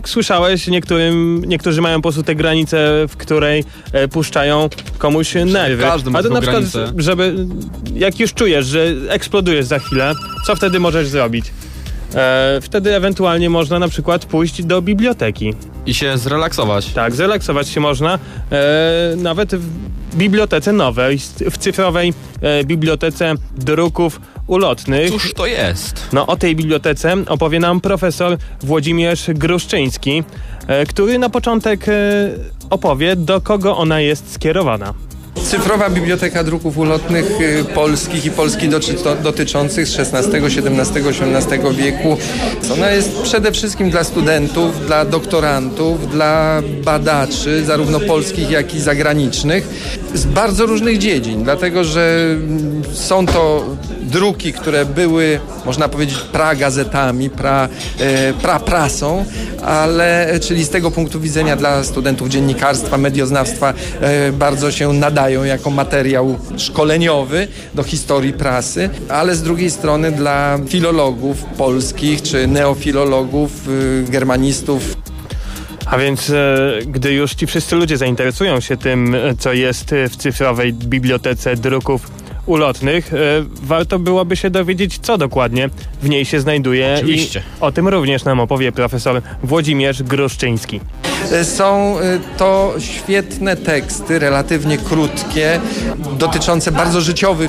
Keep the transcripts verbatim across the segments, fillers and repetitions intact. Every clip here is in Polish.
jak słyszałeś, niektórym, niektórzy mają po prostu tę granicę, w której e, puszczają komuś nerwy. Każdy ma A to na przykład, granicę. żeby, jak już czujesz, że eksplodujesz za chwilę, co wtedy możesz zrobić? E, wtedy ewentualnie można na przykład pójść do biblioteki. I się zrelaksować. Tak, zrelaksować się można e, nawet w bibliotece nowej, w cyfrowej e, bibliotece druków ulotnych. Cóż to jest? No, o tej bibliotece opowie nam profesor Włodzimierz Gruszczyński, e, który na początek e, opowie, do kogo ona jest skierowana. Cyfrowa Biblioteka Druków Ulotnych y, polskich i Polski doczy, to, dotyczących z szesnastego, siedemnastego, osiemnastego wieku. Ona jest przede wszystkim dla studentów, dla doktorantów, dla badaczy, zarówno polskich, jak i zagranicznych, z bardzo różnych dziedzin, dlatego że są to druki, które były, można powiedzieć, pragazetami, pra, e, praprasą, ale, czyli z tego punktu widzenia dla studentów dziennikarstwa, medioznawstwa e, bardzo się nadają jako materiał szkoleniowy do historii prasy, ale z drugiej strony dla filologów polskich czy neofilologów, y, germanistów. A więc e, gdy już ci wszyscy ludzie zainteresują się tym, co jest w cyfrowej bibliotece druków ulotnych, e, warto byłoby się dowiedzieć, co dokładnie w niej się znajduje. Oczywiście. I o tym również nam opowie profesor Włodzimierz Gruszczyński. Są to świetne teksty, relatywnie krótkie, dotyczące bardzo życiowych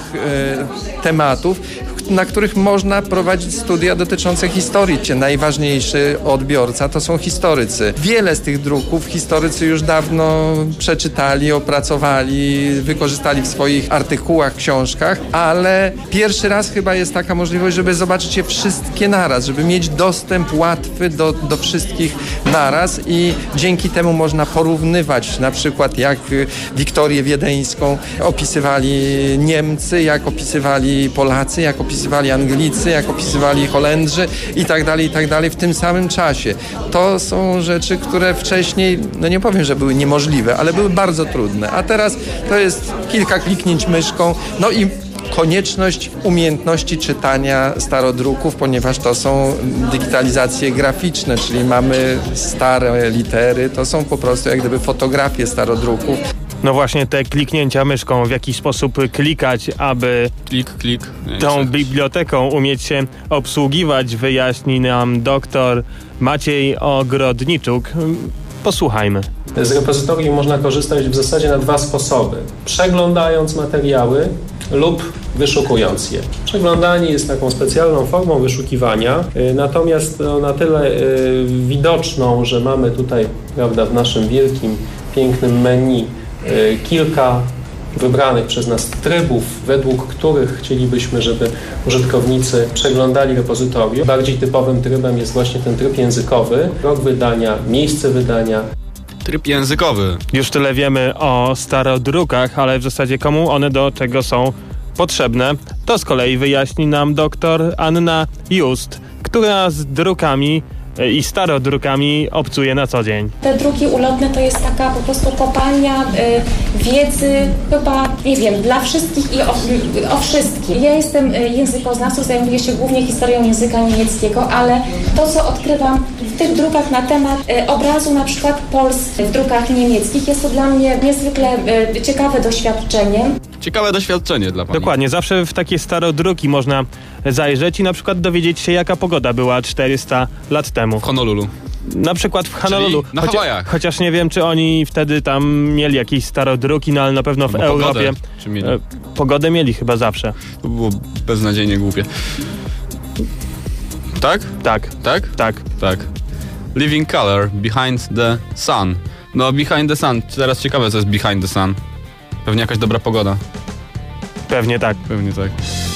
e, tematów, na których można prowadzić studia dotyczące historii. Najważniejszy odbiorca to są historycy. Wiele z tych druków historycy już dawno przeczytali, opracowali, wykorzystali w swoich artykułach, książkach, ale pierwszy raz chyba jest taka możliwość, żeby zobaczyć je wszystkie naraz, żeby mieć dostęp łatwy do, do wszystkich naraz i dzięki temu można porównywać na przykład jak Wiktorię Wiedeńską opisywali Niemcy, jak opisywali Polacy, jak opisywali Anglicy, jak opisywali Holendrzy i tak dalej, i tak dalej w tym samym czasie. To są rzeczy, które wcześniej, no nie powiem, że były niemożliwe, ale były bardzo trudne. A teraz to jest kilka kliknięć myszką, no i konieczność umiejętności czytania starodruków, ponieważ to są digitalizacje graficzne, czyli mamy stare litery, to są po prostu jak gdyby fotografie starodruków. No właśnie te kliknięcia myszką, w jaki sposób klikać, aby Klik, klik. tą biblioteką umieć się obsługiwać, wyjaśni nam doktor Maciej Ogrodniczuk. Posłuchajmy. Z repozytorium można korzystać w zasadzie na dwa sposoby. Przeglądając materiały lub wyszukując je. Przeglądanie jest taką specjalną formą wyszukiwania, natomiast no, na tyle y, widoczną, że mamy tutaj, prawda, w naszym wielkim, pięknym menu y, kilka wybranych przez nas trybów, według których chcielibyśmy, żeby użytkownicy przeglądali repozytorium. Bardziej typowym trybem jest właśnie ten tryb językowy, rok wydania, miejsce wydania. Tryb językowy. Już tyle wiemy o starodrukach, ale w zasadzie komu one do czego są potrzebne, to z kolei wyjaśni nam doktor Anna Just, która z drukami i starodrukami obcuje na co dzień. Te druki ulotne to jest taka po prostu kopalnia y, wiedzy, chyba, nie wiem, dla wszystkich i o, o wszystkim. Ja jestem językoznawcą, zajmuję się głównie historią języka niemieckiego, ale to, co odkrywam w tych drukach na temat y, obrazu na przykład Polski w drukach niemieckich, jest to dla mnie niezwykle y, ciekawe doświadczenie. Ciekawe doświadczenie dla pani. Dokładnie, zawsze w takie starodruki można zajrzeć i na przykład dowiedzieć się, jaka pogoda była czterysta lat temu. W Honolulu. Na przykład w Honolulu. Czyli na Chocia- Hawajach. Chociaż nie wiem, czy oni wtedy tam mieli jakieś starodruki, no ale na pewno w Albo Europie. pogodę, czy mieli? E, pogodę mieli chyba zawsze. To było beznadziejnie głupie. Tak? Tak, Tak? tak. Tak. Living Color, Behind the Sun. No, Behind the Sun. Teraz ciekawe, co jest Behind the Sun. Pewnie jakaś dobra pogoda. Pewnie tak. Pewnie tak.